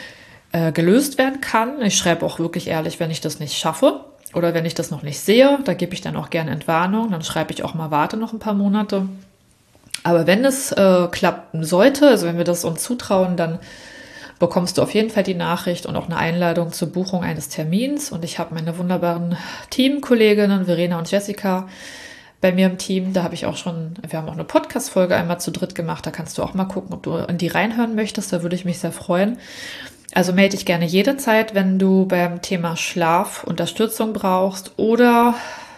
S1: gelöst werden kann. Ich schreibe auch wirklich ehrlich, wenn ich das nicht schaffe oder wenn ich das noch nicht sehe. Da gebe ich dann auch gerne Entwarnung. Dann schreibe ich auch mal, warte noch ein paar Monate. Aber wenn es klappen sollte, also wenn wir das uns zutrauen, dann bekommst du auf jeden Fall die Nachricht und auch eine Einladung zur Buchung eines Termins. Und ich habe meine wunderbaren Teamkolleginnen Verena und Jessica bei mir im Team. Da habe ich auch schon, wir haben auch eine Podcast-Folge einmal zu dritt gemacht. Da kannst du auch mal gucken, ob du in die reinhören möchtest. Da würde ich mich sehr freuen. Also melde dich gerne jederzeit, wenn du beim Thema Schlaf Unterstützung brauchst oder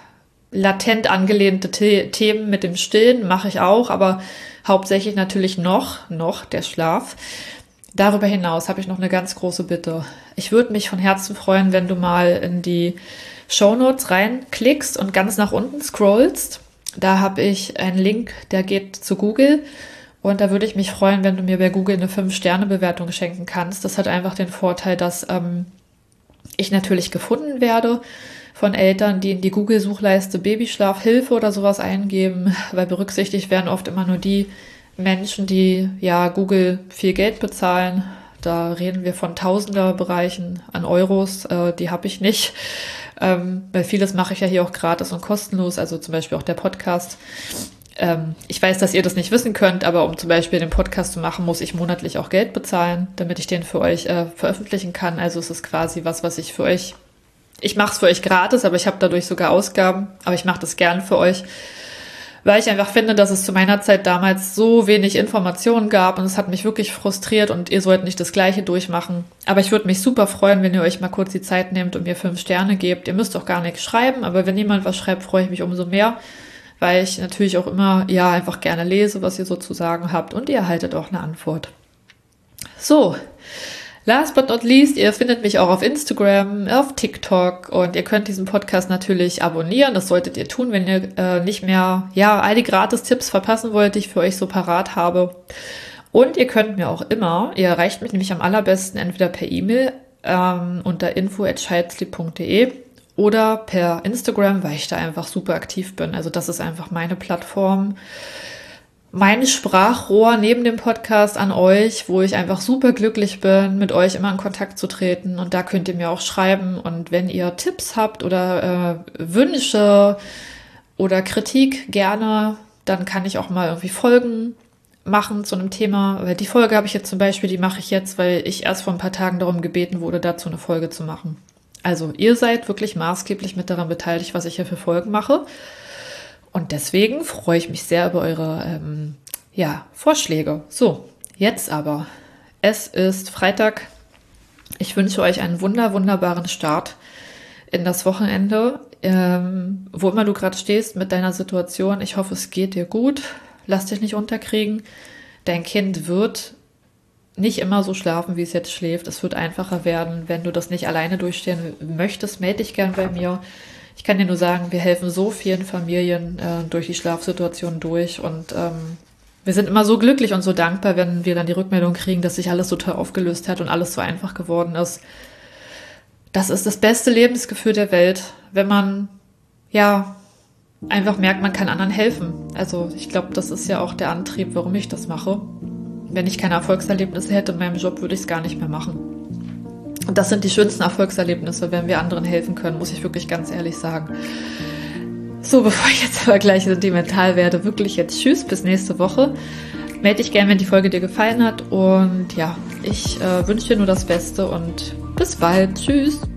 S1: latent angelehnte Themen mit dem Stillen mache ich auch, aber hauptsächlich natürlich noch der Schlaf. Darüber hinaus habe ich noch eine ganz große Bitte. Ich würde mich von Herzen freuen, wenn du mal in die Shownotes reinklickst und ganz nach unten scrollst. Da habe ich einen Link, der geht zu Google. Und da würde ich mich freuen, wenn du mir bei Google eine 5-Sterne-Bewertung schenken kannst. Das hat einfach den Vorteil, dass ich natürlich gefunden werde von Eltern, die in die Google-Suchleiste Babyschlafhilfe oder sowas eingeben, weil berücksichtigt werden oft immer nur die Menschen, die ja Google viel Geld bezahlen. Da reden wir von Tausenderbereichen an Euros, die habe ich nicht. Weil vieles mache ich ja hier auch gratis und kostenlos, also zum Beispiel auch der Podcast. Ich weiß, dass ihr das nicht wissen könnt, aber um zum Beispiel den Podcast zu machen, muss ich monatlich auch Geld bezahlen, damit ich den für euch veröffentlichen kann. Also es ist quasi was ich für euch, ich mache es für euch gratis, aber ich habe dadurch sogar Ausgaben, aber ich mache das gern für euch, weil ich einfach finde, dass es zu meiner Zeit damals so wenig Informationen gab und es hat mich wirklich frustriert und ihr sollt nicht das Gleiche durchmachen. Aber ich würde mich super freuen, wenn ihr euch mal kurz die Zeit nehmt und mir 5 Sterne gebt. Ihr müsst auch gar nichts schreiben, aber wenn jemand was schreibt, freue ich mich umso mehr, weil ich natürlich auch immer, ja, einfach gerne lese, was ihr so zu sagen habt und ihr erhaltet auch eine Antwort. So, last but not least, ihr findet mich auch auf Instagram, auf TikTok und ihr könnt diesen Podcast natürlich abonnieren. Das solltet ihr tun, wenn ihr nicht mehr, ja, all die Gratis-Tipps verpassen wollt, die ich für euch so parat habe. Und ihr könnt mir auch immer, ihr erreicht mich nämlich am allerbesten entweder per E-Mail unter info@childsleep.de oder per Instagram, weil ich da einfach super aktiv bin. Also das ist einfach meine Plattform, mein Sprachrohr neben dem Podcast an euch, wo ich einfach super glücklich bin, mit euch immer in Kontakt zu treten. Und da könnt ihr mir auch schreiben. Und wenn ihr Tipps habt oder Wünsche oder Kritik, gerne, dann kann ich auch mal irgendwie Folgen machen zu einem Thema. Weil die Folge habe ich jetzt zum Beispiel, die mache ich jetzt, weil ich erst vor ein paar Tagen darum gebeten wurde, dazu eine Folge zu machen. Also ihr seid wirklich maßgeblich mit daran beteiligt, was ich hier für Folgen mache. Und deswegen freue ich mich sehr über eure Vorschläge. So, jetzt aber. Es ist Freitag. Ich wünsche euch einen wunderbaren Start in das Wochenende. Wo immer du gerade stehst mit deiner Situation. Ich hoffe, es geht dir gut. Lass dich nicht unterkriegen. Dein Kind wird nicht immer so schlafen, wie es jetzt schläft. Es wird einfacher werden. Wenn du das nicht alleine durchstehen möchtest, melde dich gern bei mir. Ich kann dir nur sagen, wir helfen so vielen Familien durch die Schlafsituation durch und wir sind immer so glücklich und so dankbar, wenn wir dann die Rückmeldung kriegen, dass sich alles so toll aufgelöst hat und alles so einfach geworden ist. Das ist das beste Lebensgefühl der Welt, wenn man einfach merkt, man kann anderen helfen. Also ich glaube, das ist ja auch der Antrieb, warum ich das mache. Wenn ich keine Erfolgserlebnisse hätte in meinem Job, würde ich es gar nicht mehr machen. Und das sind die schönsten Erfolgserlebnisse, wenn wir anderen helfen können, muss ich wirklich ganz ehrlich sagen. So, bevor ich jetzt aber gleich sentimental werde, wirklich jetzt tschüss, bis nächste Woche. Melde dich gerne, wenn die Folge dir gefallen hat. Und ja, ich wünsche dir nur das Beste und bis bald. Tschüss.